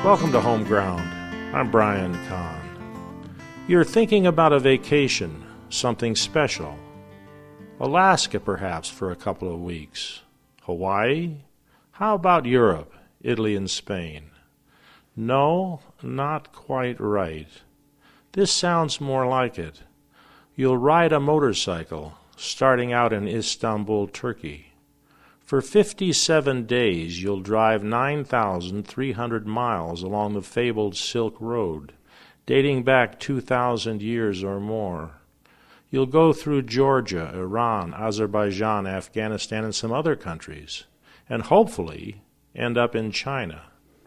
Welcome to Home Ground. I'm Brian Kahn. You're thinking about a vacation, something special. Alaska, perhaps, for a couple of weeks. Hawaii? How about Europe, Italy and Spain? No, not quite right. This sounds more like it. You'll ride a motorcycle, starting out in Istanbul, Turkey. For 57 days, you'll drive 9,300 miles along the fabled Silk Road, dating back 2,000 years or more. You'll go through Georgia, Iran, Azerbaijan, Afghanistan, and some other countries, and hopefully end up in China.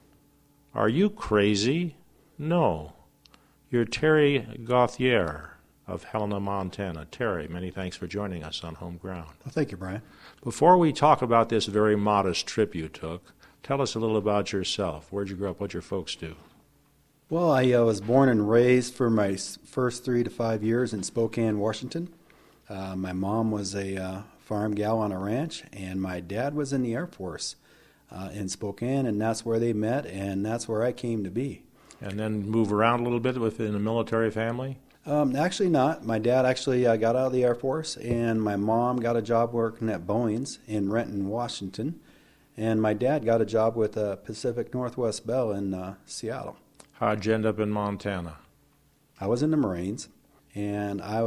Are you crazy? No. You're Terry Gauthier of Helena, Montana. Terry, many thanks for joining us on Home Ground. Well, thank you, Brian. Before we talk about this very modest trip you took, tell us a little about yourself. Where'd you grow up? What'd your folks do? Well, I was born and raised for my first 3 to 5 years in Spokane, Washington. My mom was a farm gal on a ranch, and my dad was in the Air Force in Spokane, and that's where they met, and that's where I came to be. And then move around a little bit within a military family? Actually not. My dad actually got out of the Air Force, and my mom got a job working at Boeing's in Renton, Washington, and my dad got a job with Pacific Northwest Bell in Seattle. How'd you end up in Montana? I was in the Marines, and I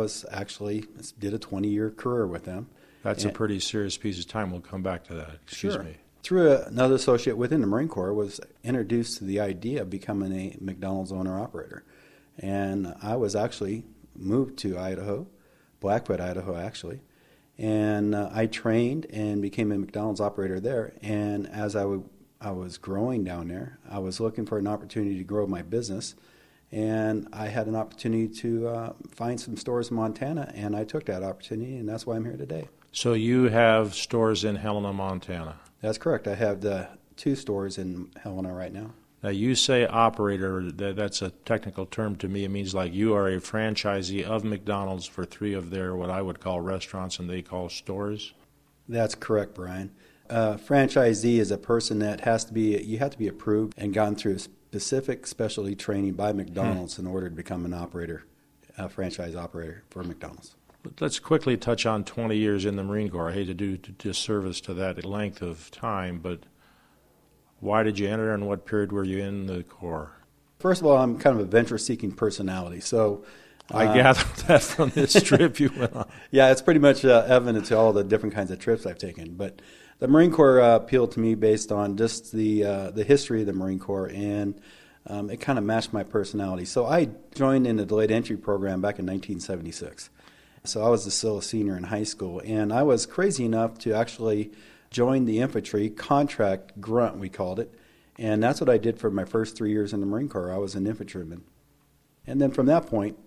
did a 20-year career with them. That's a pretty serious piece of time. We'll come back to that. Excuse me. Through another associate within the Marine Corps, was introduced to the idea of becoming a McDonald's owner-operator. And I was actually moved to Idaho, Blackfoot, Idaho, actually. And I trained and became a McDonald's operator there. And as I was growing down there, I was looking for an opportunity to grow my business. And I had an opportunity to find some stores in Montana, and I took that opportunity, and that's why I'm here today. So you have stores in Helena, Montana? That's correct. I have the 2 stores in Helena right now. Now, you say operator, that's a technical term to me. It means like you are a franchisee of McDonald's for 3 of their, what I would call restaurants, and they call stores? That's correct, Brian. Franchisee is a person that you have to be approved and gone through specific specialty training by McDonald's in order to become an operator, a franchise operator for McDonald's. But let's quickly touch on 20 years in the Marine Corps. I hate to do disservice to that length of time, but why did you enter, and what period were you in the Corps? First of all, I'm kind of a venture-seeking personality, so I gathered that from this trip you went on. Yeah, it's pretty much evident to all the different kinds of trips I've taken. But the Marine Corps appealed to me based on just the history of the Marine Corps, and it kind of matched my personality. So I joined in the delayed entry program back in 1976. So I was still a senior in high school, and I was crazy enough to actually join the infantry, contract grunt we called it, and that's what I did for my first 3 years in the Marine Corps. I was an infantryman. And then from that point,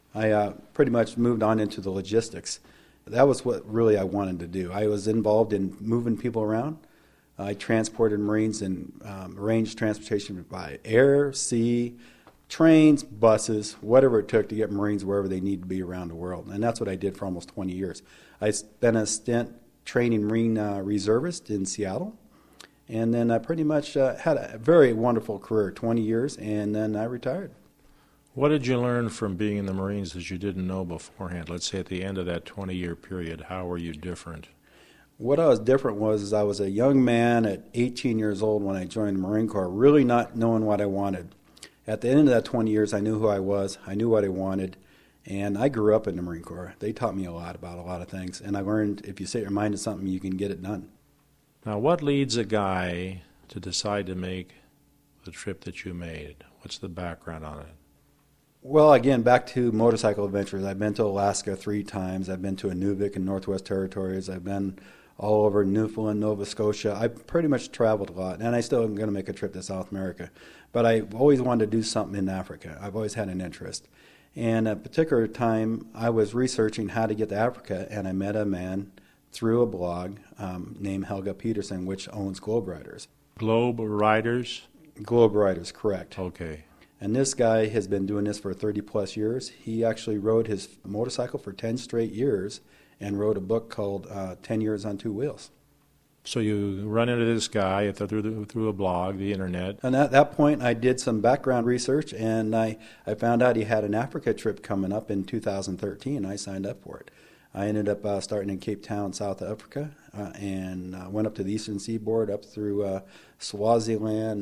I pretty much moved on into the logistics. That was what really I wanted to do. I was involved in moving people around. I transported Marines in arranged transportation by air, sea, trains, buses, whatever it took to get Marines wherever they need to be around the world. And that's what I did for almost 20 years. I spent a stint training Marine reservists in Seattle. And then I pretty much had a very wonderful career, 20 years, and then I retired. What did you learn from being in the Marines that you didn't know beforehand? Let's say at the end of that 20-year period, how were you different? What I was different was I was a young man at 18 years old when I joined the Marine Corps, really not knowing what I wanted. At the end of that 20 years, I knew who I was, I knew what I wanted, and I grew up in the Marine Corps. They taught me a lot about a lot of things, and I learned if you set your mind to something, you can get it done. Now, what leads a guy to decide to make the trip that you made? What's the background on it? Well, again, back to motorcycle adventures. I've been to Alaska 3 times. I've been to Inuvik and Northwest Territories. I've been all over Newfoundland, Nova Scotia. I've pretty much traveled a lot, and I still am going to make a trip to South America. But I've always wanted to do something in Africa. I've always had an interest. And at a particular time, I was researching how to get to Africa, and I met a man through a blog named Helga Peterson, which owns Globe Riders. Globe Riders? Globe Riders, correct. Okay. And this guy has been doing this for 30-plus years. He actually rode his motorcycle for 10 straight years and wrote a book called 10 Years on Two Wheels. So you run into this guy through a blog, the internet. And at that point, I did some background research, and I found out he had an Africa trip coming up in 2013. I signed up for it. I ended up starting in Cape Town, South Africa, and went up to the eastern seaboard, up through Swaziland,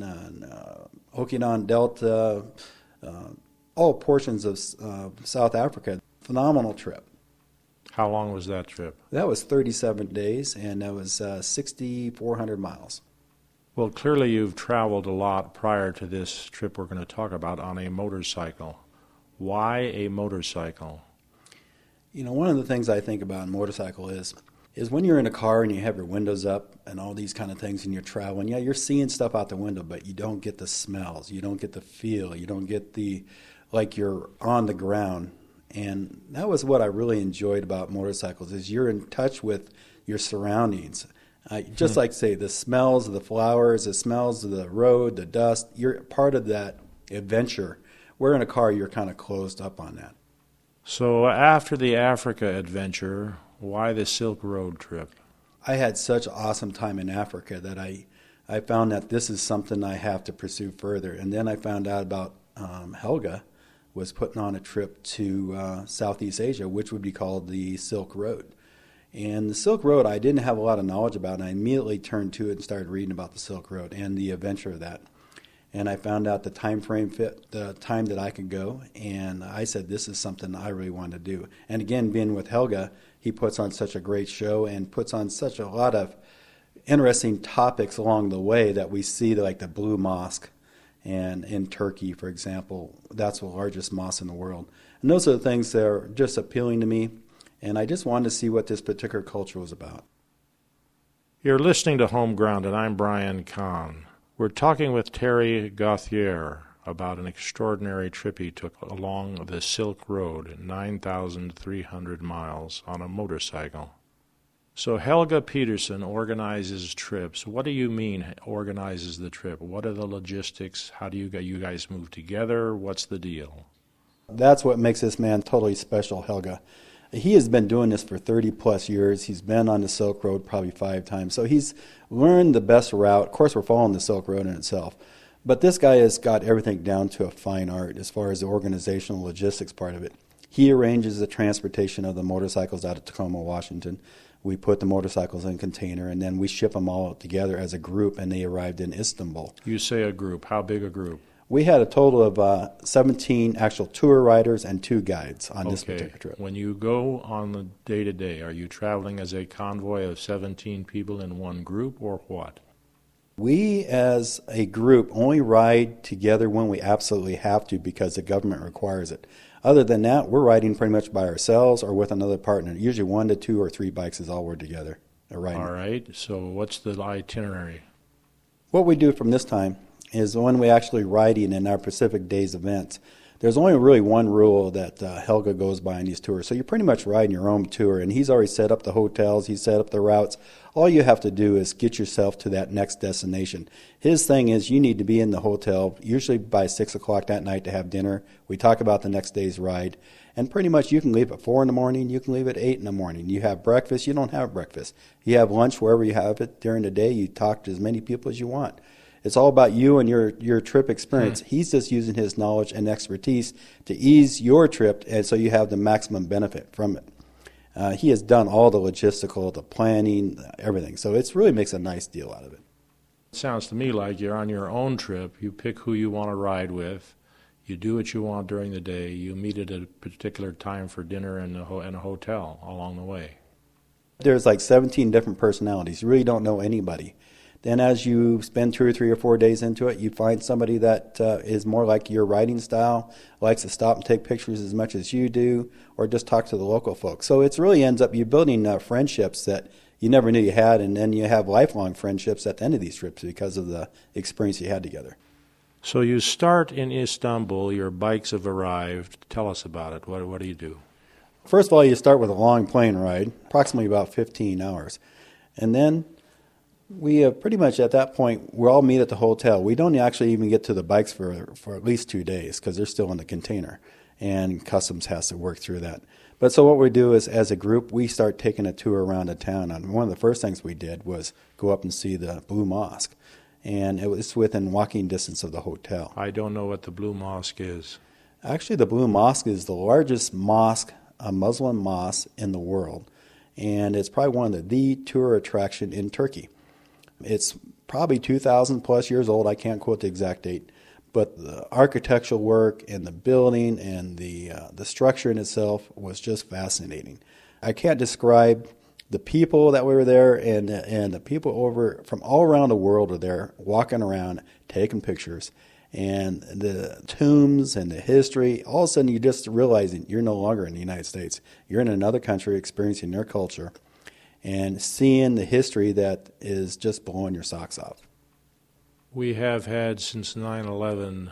Okinawan Delta, all portions of South Africa. Phenomenal trip. How long was that trip? That was 37 days, and that was 6,400 miles. Well, clearly you've traveled a lot prior to this trip we're going to talk about on a motorcycle. Why a motorcycle? You know, one of the things I think about a motorcycle is when you're in a car and you have your windows up and all these kind of things and you're traveling, yeah, you're seeing stuff out the window, but you don't get the smells, you don't get the feel, you don't get like you're on the ground. And that was what I really enjoyed about motorcycles, is you're in touch with your surroundings. Just like, say, the smells of the flowers, the smells of the road, the dust, you're part of that adventure. Where in a car, you're kind of closed up on that. So after the Africa adventure, why the Silk Road trip? I had such an awesome time in Africa that I found that this is something I have to pursue further. And then I found out about Helga was putting on a trip to Southeast Asia, which would be called the Silk Road. And the Silk Road, I didn't have a lot of knowledge about, and I immediately turned to it and started reading about the Silk Road and the adventure of that. And I found out the time frame fit, the time that I could go, and I said, this is something I really want to do. And again, being with Helga, he puts on such a great show and puts on such a lot of interesting topics along the way that we see, like the Blue Mosque. And in Turkey, for example, that's the largest mosque in the world. And those are the things that are just appealing to me, and I just wanted to see what this particular culture was about. You're listening to Home Ground, and I'm Brian Kahn. We're talking with Terry Gauthier about an extraordinary trip he took along the Silk Road, 9,300 miles on a motorcycle. So Helga Peterson organizes trips. What do you mean organizes the trip? What are the logistics? How do you guys move together? What's the deal? That's what makes this man totally special, Helga. He has been doing this for 30 plus years. He's been on the Silk Road probably 5 times. So he's learned the best route. Of course, we're following the Silk Road in itself. But this guy has got everything down to a fine art as far as the organizational logistics part of it. He arranges the transportation of the motorcycles out of Tacoma, Washington. We put the motorcycles in a container, and then we ship them all together as a group, and they arrived in Istanbul. You say a group. How big a group? We had a total of 17 actual tour riders and 2 guides on this particular trip. When you go on the day-to-day, are you traveling as a convoy of 17 people in one group, or what? We, as a group, only ride together when we absolutely have to because the government requires it. Other than that, we're riding pretty much by ourselves or with another partner. Usually 1 to 2 or 3 bikes is all we're together riding. All right. So what's the itinerary? What we do from this time is when we actually riding in our Pacific Days events, there's only really one rule that Helga goes by on these tours. So you're pretty much riding your own tour, and he's already set up the hotels, he's set up the routes. All you have to do is get yourself to that next destination. His thing is you need to be in the hotel, usually by 6 o'clock that night to have dinner. We talk about the next day's ride. And pretty much you can leave at 4 in the morning, you can leave at 8 in the morning. You have breakfast, you don't have breakfast. You have lunch wherever you have it during the day. You talk to as many people as you want. It's all about you and your trip experience. He's just using his knowledge and expertise to ease your trip, and so you have the maximum benefit from it. He has done all the logistical, the planning, everything. So it really makes a nice deal out of it. It sounds to me like you're on your own trip. You pick who you want to ride with. You do what you want during the day. You meet at a particular time for dinner in a hotel along the way. There's like 17 different personalities. You really don't know anybody. Then as you spend 2 or 3 or 4 days into it, you find somebody that is more like your riding style, likes to stop and take pictures as much as you do, or just talk to the local folks. So it really ends up you building friendships that you never knew you had, and then you have lifelong friendships at the end of these trips because of the experience you had together. So you start in Istanbul. Your bikes have arrived. Tell us about it. What do you do? First of all, you start with a long plane ride, approximately about 15 hours. And then we pretty much at that point, we all meet at the hotel. We don't actually even get to the bikes for at least 2 days because they're still in the container, and customs has to work through that. But so what we do is, as a group, we start taking a tour around the town. And one of the first things we did was go up and see the Blue Mosque. And it was within walking distance of the hotel. I don't know what the Blue Mosque is. Actually, the Blue Mosque is the largest mosque, a Muslim mosque in the world. And it's probably one of the tour attraction in Turkey. It's probably 2,000 plus years old. I can't quote the exact date. But the architectural work and the building and the structure in itself was just fascinating. I can't describe the people that were there, and the people over from all around the world are there walking around, taking pictures. And the tombs and the history, all of a sudden you're just realizing you're no longer in the United States. You're in another country experiencing their culture and seeing the history that is just blowing your socks off. We have had since 9/11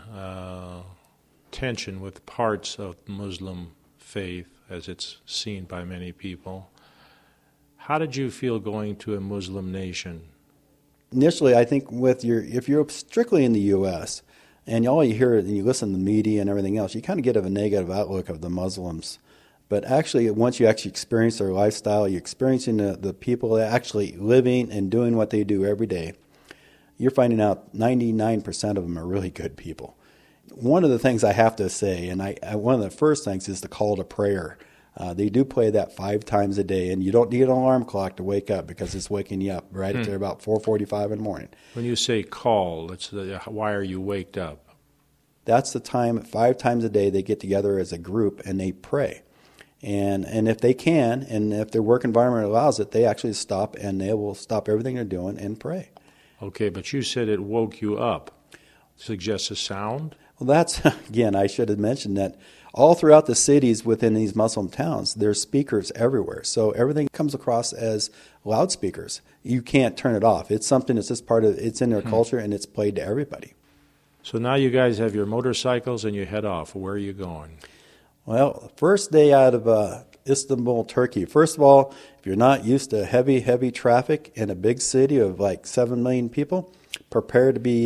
tension with parts of Muslim faith as it's seen by many people. How did you feel going to a Muslim nation? Initially, I think if you're strictly in the U.S., and all you hear and you listen to the media and everything else, you kind of get a negative outlook of the Muslims. But actually, once you actually experience their lifestyle, you're experiencing the people that actually living and doing what they do every day, you're finding out 99% of them are really good people. One of the things I have to say, and one of the first things is the call to prayer. They do play that 5 times a day, and you don't need an alarm clock to wake up because it's waking you up right at about 4:45 in the morning. When you say call, why are you waked up? That's the time, 5 times a day, they get together as a group and they pray. And if they can, and if their work environment allows it, they actually stop and they will stop everything they're doing and pray. Okay, but you said it woke you up. Suggests a sound? Well, that's, again, I should have mentioned that all throughout the cities within these Muslim towns, there's speakers everywhere. So everything comes across as loudspeakers. You can't turn it off. It's something that's just it's in their culture, and it's played to everybody. So now you guys have your motorcycles and you head off. Where are you going? Well, first day out of Istanbul, Turkey. First of all, if you're not used to heavy traffic in a big city of like 7 million people, prepare to be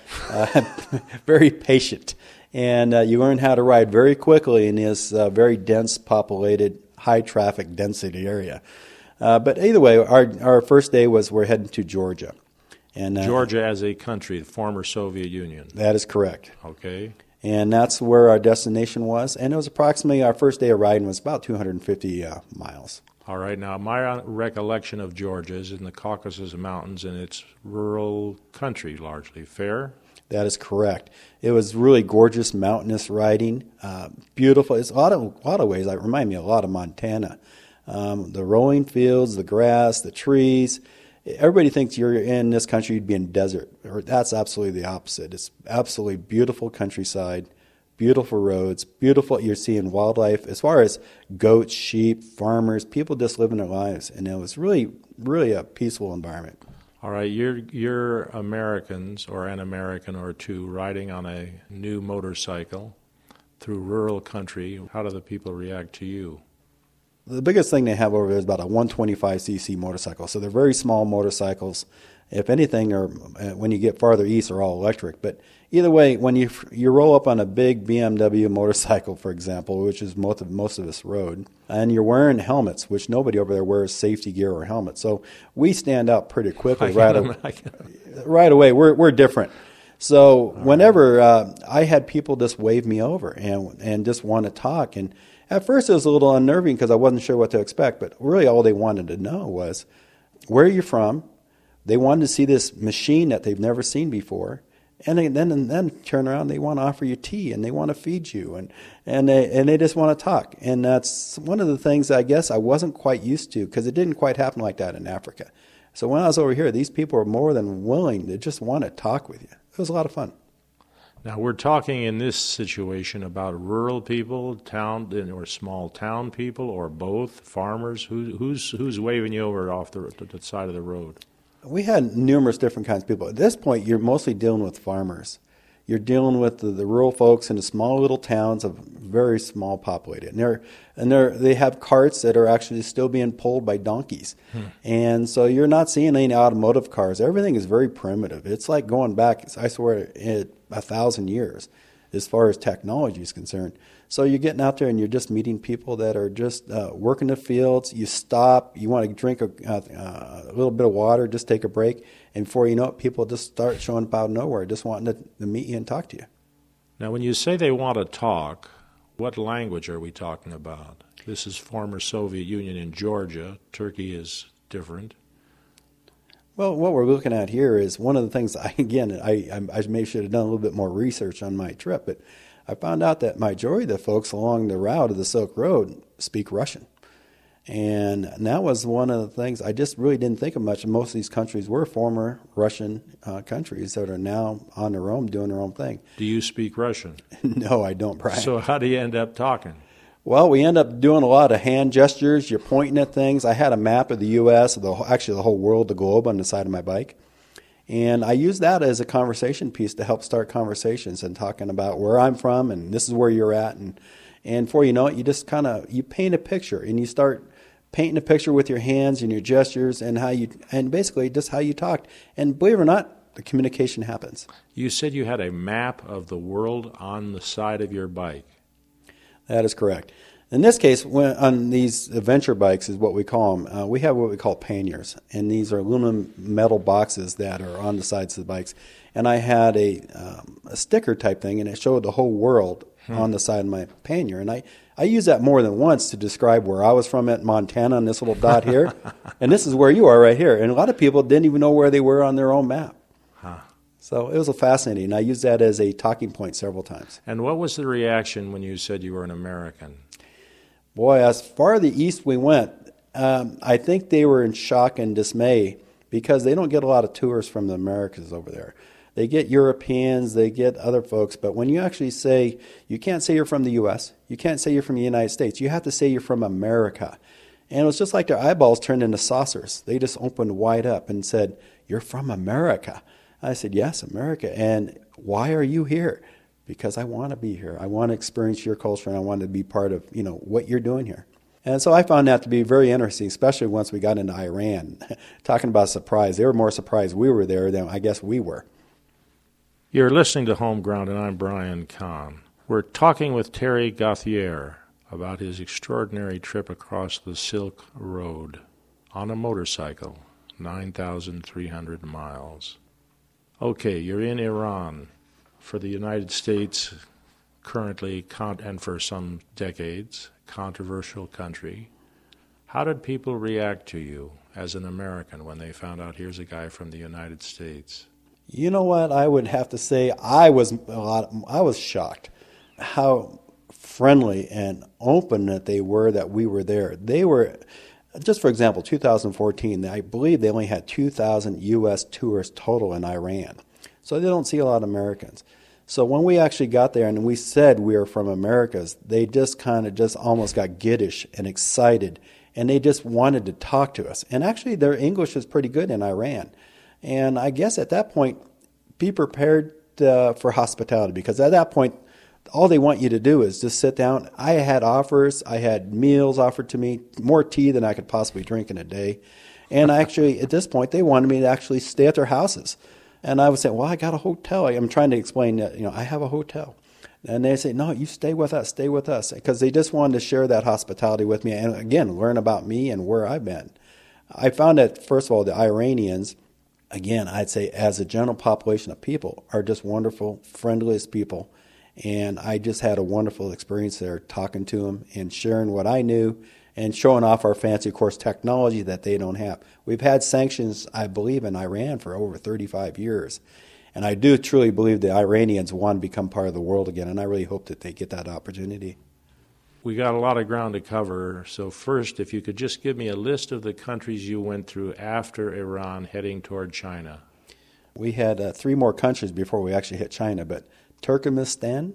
very patient. And you learn how to ride very quickly in this very dense, populated, high-traffic density area. But either way, our first day was we're heading to Georgia. And Georgia as a country, the former Soviet Union. That is correct. Okay. And that's where our destination was. And it was approximately, our first day of riding was about 250 miles. All right. Now, my recollection of Georgia is in the Caucasus Mountains, and it's rural country largely. Fair? That is correct. It was really gorgeous, mountainous riding, beautiful. It's a lot of ways. It reminded me a lot of Montana. The rolling fields, the grass, the trees. Everybody thinks you're in this country, you'd be in desert. That's absolutely the opposite. It's absolutely beautiful countryside, beautiful roads, beautiful. You're seeing wildlife as far as goats, sheep, farmers, people just living their lives, and it was really, really a peaceful environment. All right, you're Americans, or an American or two, riding on a new motorcycle through rural country. How do the people react to you? The biggest thing they have over there is about a 125cc motorcycle. So they're very small motorcycles. If anything, or when you get farther east, are all electric. But either way, when you roll up on a big BMW motorcycle, for example, which is most of us rode, and you're wearing helmets, which nobody over there wears safety gear or helmet. So we stand out pretty quickly right away. We're different. So whenever I had people just wave me over and just want to talk, and at first it was a little unnerving because I wasn't sure what to expect, but really all they wanted to know was, where are you from? They wanted to see this machine that they've never seen before, and then turn around, they want to offer you tea, and they want to feed you, and they just want to talk. And that's one of the things I guess I wasn't quite used to, because it didn't quite happen like that in Africa. So when I was over here, these people were more than willing to just want to talk with you. It was a lot of fun. Now, we're talking in this situation about rural people, town or small town people, or both, farmers. Who's waving you over off the side of the road? We had numerous different kinds of people. At this point, you're mostly dealing with farmers. You're dealing with the rural folks in the small little towns of very small populated. And they have carts that are actually still being pulled by donkeys. And so you're not seeing any automotive cars. Everything is very primitive. It's like going back, I swear, 1,000 years as far as technology is concerned. So you're getting out there and you're just meeting people that are just working the fields. You stop, you want to drink a little bit of water, just take a break, and before you know it, people just start showing up out of nowhere, just wanting to meet you and talk to you. Now, when you say they want to talk, what language are we talking about? This is former Soviet Union in Georgia. Turkey is different. Well, what we're looking at here is one of the things, I maybe should have done a little bit more research on my trip, but I found out that majority of the folks along the route of the Silk Road speak Russian. And that was one of the things I just really didn't think of much. Most of these countries were former Russian countries that are now on their own, doing their own thing. Do you speak Russian? No, I don't, Brian. So how do you end up talking? Well, we end up doing a lot of hand gestures. You're pointing at things. I had a map of the U.S., actually the whole world, the globe, on the side of my bike. And I use that as a conversation piece to help start conversations and talking about where I'm from and this is where you're at. And before you know it, you just you paint a picture and you start painting a picture with your hands and your gestures and basically just how you talked. And believe it or not, the communication happens. You said you had a map of the world on the side of your bike. That is correct. In this case, on these adventure bikes is what we call them. We have what we call panniers, and these are aluminum metal boxes that are on the sides of the bikes. And I had a sticker type thing, and it showed the whole world on the side of my pannier. And I used that more than once to describe where I was from at Montana on this little dot here, and this is where you are right here. And a lot of people didn't even know where they were on their own map. So it was fascinating. And I used that as a talking point several times. And what was the reaction when you said you were an American? Boy, as far the east we went, I think they were in shock and dismay because they don't get a lot of tourists from the Americas over there. They get Europeans, they get other folks, but when you actually say, you can't say you're from the U.S., you can't say you're from the United States, you have to say you're from America. And it was just like their eyeballs turned into saucers. They just opened wide up and said, "You're from America." I said, "Yes, America. And why are you here?" Because I want to be here. I want to experience your culture, and I want to be part of, what you're doing here. And so I found that to be very interesting, especially once we got into Iran. Talking about surprise, they were more surprised we were there than I guess we were. You're listening to Home Ground, and I'm Brian Kahn. We're talking with Terry Gauthier about his extraordinary trip across the Silk Road on a motorcycle, 9,300 miles. Okay, you're in Iran. For the United States, currently, and for some decades, controversial country. How did people react to you as an American when they found out here's a guy from the United States? You know what? I would have to say I was shocked how friendly and open that they were that we were there. They were, just for example, 2014, I believe they only had 2,000 U.S. tourists total in Iran. So they don't see a lot of Americans. So when we actually got there and we said we were from Americas, they just almost got giddish and excited, and they just wanted to talk to us. And actually their English is pretty good in Iran. And I guess at that point, be prepared for hospitality, because at that point, all they want you to do is just sit down. I had offers. I had meals offered to me, more tea than I could possibly drink in a day. And actually, at this point, they wanted me to actually stay at their houses. And I would say, well, I got a hotel. I'm trying to explain that, I have a hotel. And they say, no, you stay with us, because they just wanted to share that hospitality with me and, again, learn about me and where I've been. I found that, first of all, the Iranians, again, I'd say as a general population of people, are just wonderful, friendliest people. And I just had a wonderful experience there talking to them and sharing what I knew and showing off our fancy, of course, technology that they don't have. We've had sanctions, I believe, in Iran for over 35 years. And I do truly believe the Iranians want to become part of the world again, and I really hope that they get that opportunity. We got a lot of ground to cover. So first, if you could just give me a list of the countries you went through after Iran heading toward China. We had 3 more countries before we actually hit China, but Turkmenistan,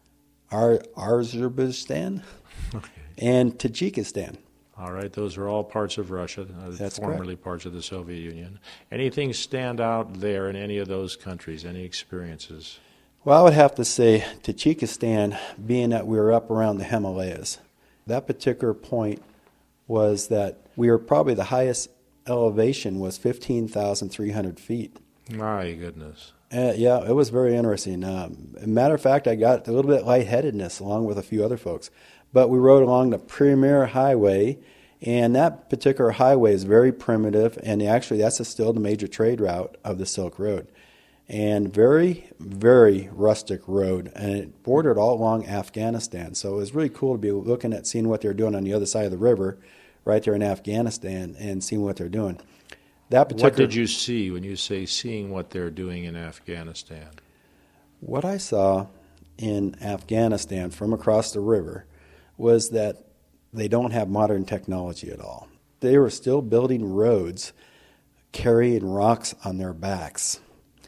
Azerbaijan, and Tajikistan. All right, those are all parts of Russia, formerly parts of the Soviet Union. Anything stand out there in any of those countries, any experiences? Well, I would have to say Tajikistan, being that we were up around the Himalayas. That particular point was that we were probably the highest elevation was 15,300 feet. My goodness. Yeah, it was very interesting. Matter of fact, I got a little bit lightheadedness along with a few other folks. But we rode along the Premier Highway, and that particular highway is very primitive, and actually that's still the major trade route of the Silk Road. And very, very rustic road, and it bordered all along Afghanistan. So it was really cool to be looking at seeing what they're doing on the other side of the river, right there in Afghanistan, and seeing what they're doing. What did you see when you say seeing what they're doing in Afghanistan? What I saw in Afghanistan from across the river was that they don't have modern technology at all. They were still building roads, carrying rocks on their backs.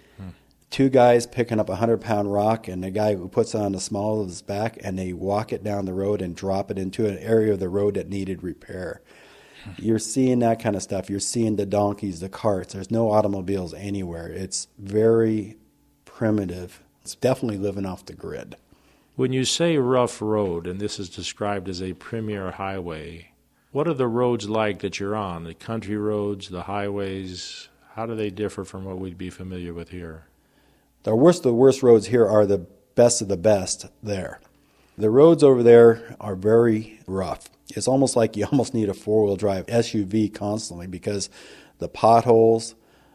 Two guys picking up a 100-pound rock, and the guy who puts it on the small of his back, and they walk it down the road and drop it into an area of the road that needed repair. You're seeing that kind of stuff. You're seeing the donkeys, the carts. There's no automobiles anywhere. It's very primitive. It's definitely living off the grid. When you say rough road, and this is described as a premier highway, what are the roads like that you're on? The country roads, the highways, how do they differ from what we'd be familiar with here? The worst of the worst roads here are the best of the best there. The roads over there are very rough. It's almost like you almost need a four-wheel drive SUV constantly because the potholes,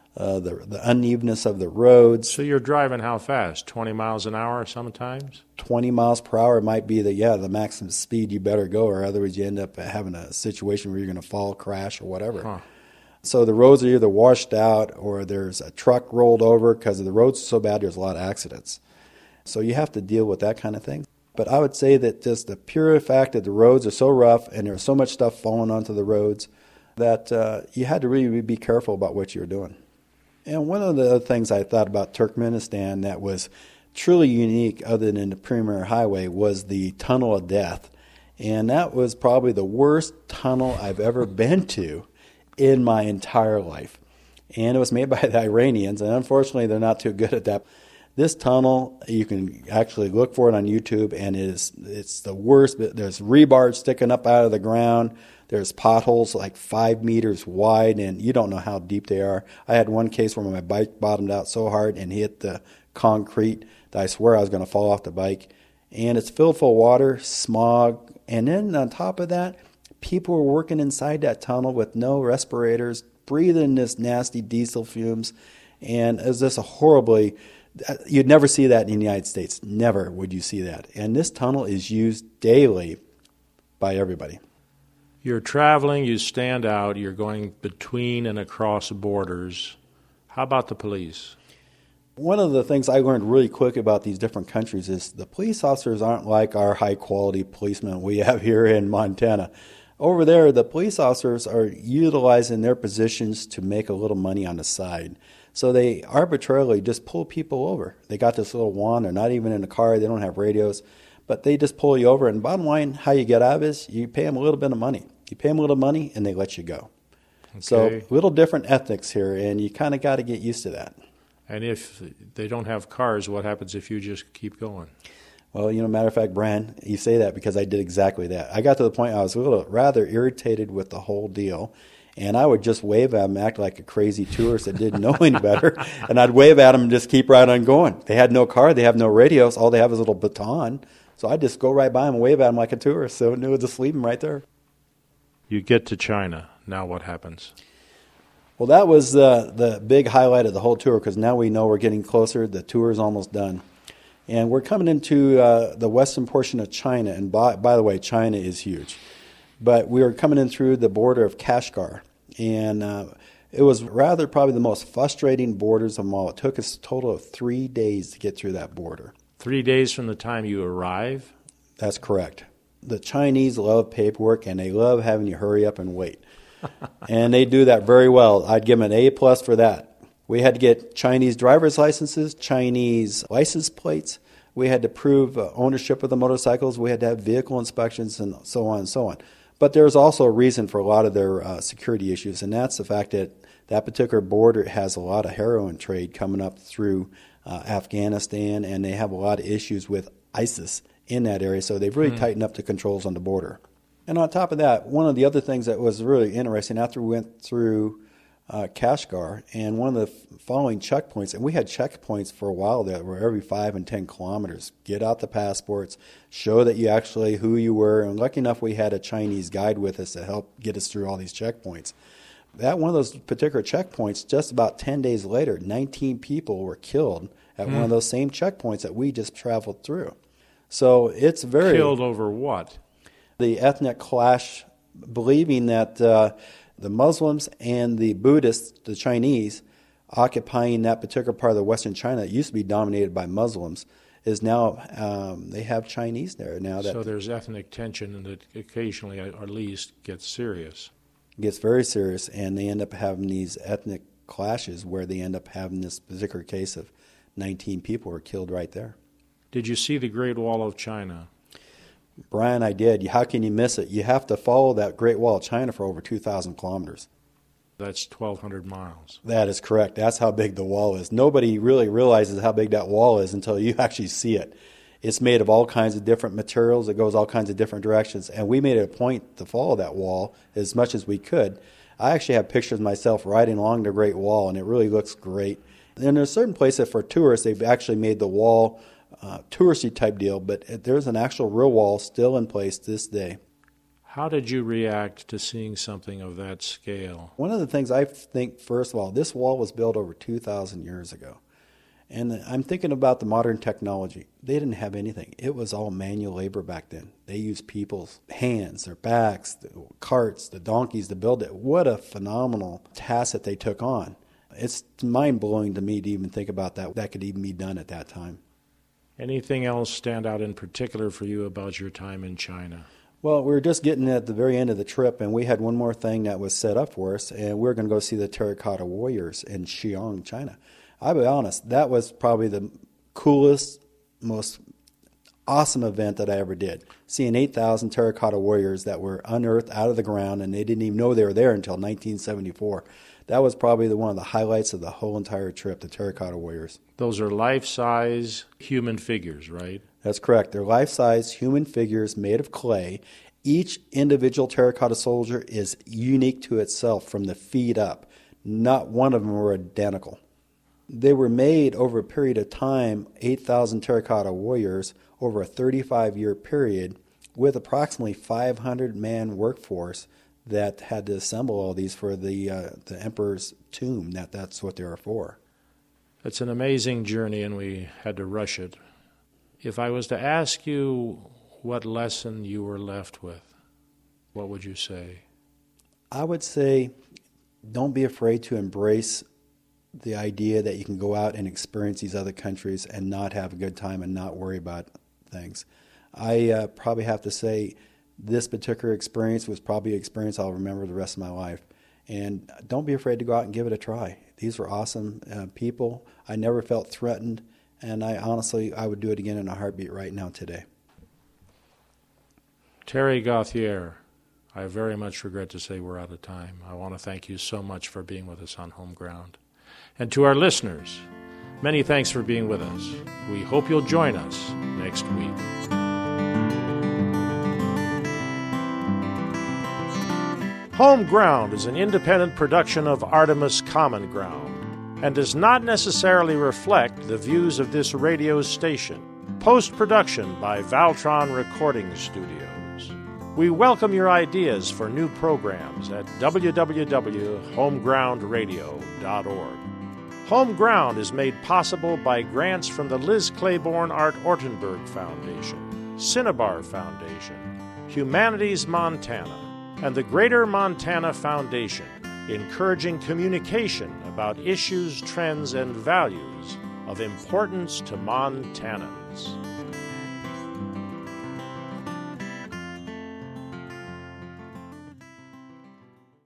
the unevenness of the roads. So you're driving how fast? 20 miles an hour sometimes? 20 miles per hour might be the maximum speed you better go, or otherwise you end up having a situation where you're going to fall, crash, or whatever. Huh. So the roads are either washed out or there's a truck rolled over because the roads are so bad there's a lot of accidents. So you have to deal with that kind of thing. But I would say that just the pure fact that the roads are so rough and there's so much stuff falling onto the roads that you had to really be careful about what you're doing. And one of the other things I thought about Turkmenistan that was truly unique other than the Premier Highway was the Tunnel of Death. And that was probably the worst tunnel I've ever been to in my entire life. And it was made by the Iranians, and unfortunately they're not too good at that. This tunnel, you can actually look for it on YouTube, and it's the worst. There's rebar sticking up out of the ground. There's potholes like 5 meters wide, and you don't know how deep they are. I had one case where my bike bottomed out so hard and hit the concrete that I swear I was going to fall off the bike. And it's filled full of water, smog, and then on top of that, people were working inside that tunnel with no respirators, breathing this nasty diesel fumes, and it was just a horribly... You'd never see that in the United States. Never would you see that. And this tunnel is used daily by everybody. You're traveling, you stand out, you're going between and across borders. How about the police? One of the things I learned really quick about these different countries is the police officers aren't like our high-quality policemen we have here in Montana. Over there, the police officers are utilizing their positions to make a little money on the side. So they arbitrarily just pull people over. They got this little wand. They're not even in a car. They don't have radios. But they just pull you over. And bottom line, how you get out of this, you pay them a little bit of money. You pay them a little money, and they let you go. Okay. So little different ethics here, and you kind of got to get used to that. And if they don't have cars, what happens if you just keep going? Well, matter of fact, Brian, you say that because I did exactly that. I got to the point I was a little rather irritated with the whole deal. And I would just wave at them, act like a crazy tourist that didn't know any better. And I'd wave at them and just keep right on going. They had no car. They have no radios. All they have is a little baton. So I'd just go right by them and wave at them like a tourist. So it would just leave them right there. You get to China. Now what happens? Well, that was the big highlight of the whole tour because now we know we're getting closer. The tour is almost done. And we're coming into the western portion of China. And by the way, China is huge. But we were coming in through the border of Kashgar, and it was rather probably the most frustrating borders of them all. It took us a total of 3 days to get through that border. 3 days from the time you arrive? That's correct. The Chinese love paperwork, and they love having you hurry up and wait. And they do that very well. I'd give them an A+ for that. We had to get Chinese driver's licenses, Chinese license plates. We had to prove ownership of the motorcycles. We had to have vehicle inspections and so on and so on. But there's also a reason for a lot of their security issues, and that's the fact that that particular border has a lot of heroin trade coming up through Afghanistan, and they have a lot of issues with ISIS in that area, so they've really tightened up the controls on the border. And on top of that, one of the other things that was really interesting, after we went through Kashgar, and one of the following checkpoints, and we had checkpoints for a while that were every 5 and 10 kilometers. Get out the passports, show that you actually who you were, and lucky enough we had a Chinese guide with us to help get us through all these checkpoints. That one of those particular checkpoints, just about 10 days later, 19 people were killed at one of those same checkpoints that we just traveled through. So it's very... Killed over what? The ethnic clash, believing that the Muslims and the Buddhists, the Chinese, occupying that particular part of the Western China that used to be dominated by Muslims, is now, they have Chinese there now. So there's ethnic tension, and it occasionally, at least, gets serious. It gets very serious, and they end up having these ethnic clashes where they end up having this particular case of 19 people were killed right there. Did you see the Great Wall of China? Brian, I did. How can you miss it? You have to follow that Great Wall of China for over 2,000 kilometers. That's 1,200 miles. That is correct. That's how big the wall is. Nobody really realizes how big that wall is until you actually see it. It's made of all kinds of different materials. It goes all kinds of different directions. And we made it a point to follow that wall as much as we could. I actually have pictures of myself riding along the Great Wall, and it really looks great. And there's certain places for tourists, they've actually made the wall touristy type deal, but there's an actual real wall still in place this day. How did you react to seeing something of that scale? One of the things I think, first of all, this wall was built over 2,000 years ago. And I'm thinking about the modern technology. They didn't have anything. It was all manual labor back then. They used people's hands, their backs, the carts, the donkeys to build it. What a phenomenal task that they took on. It's mind-blowing to me to even think about that could even be done at that time. Anything else stand out in particular for you about your time in China? Well, we were just getting at the very end of the trip, and we had one more thing that was set up for us, and we were going to go see the Terracotta Warriors in Xi'an, China. I'll be honest, that was probably the coolest, most awesome event that I ever did. Seeing 8,000 Terracotta Warriors that were unearthed out of the ground, and they didn't even know they were there until 1974. That was probably one of the highlights of the whole entire trip, the Terracotta Warriors. Those are life-size human figures, right? That's correct. They're life-size human figures made of clay. Each individual terracotta soldier is unique to itself from the feet up. Not one of them were identical. They were made over a period of time, 8,000 Terracotta Warriors, over a 35-year period, with approximately 500-man workforce that had to assemble all these for the emperor's tomb. That's what they were for. It's an amazing journey, and we had to rush it. If I was to ask you what lesson you were left with, what would you say? I would say don't be afraid to embrace the idea that you can go out and experience these other countries and not have a good time and not worry about things. I probably have to say this particular experience was probably an experience I'll remember the rest of my life. And don't be afraid to go out and give it a try. These were awesome people. I never felt threatened, and I would do it again in a heartbeat right now today. Terry Gauthier, I very much regret to say we're out of time. I want to thank you so much for being with us on Home Ground. And to our listeners, many thanks for being with us. We hope you'll join us next week. Home Ground is an independent production of Artemis Common Ground and does not necessarily reflect the views of this radio station. Post-production by Valtron Recording Studios. We welcome your ideas for new programs at www.homegroundradio.org. Home Ground is made possible by grants from the Liz Claiborne Art Ortenberg Foundation, Cinnabar Foundation, Humanities Montana, and the Greater Montana Foundation, encouraging communication about issues, trends, and values of importance to Montanans.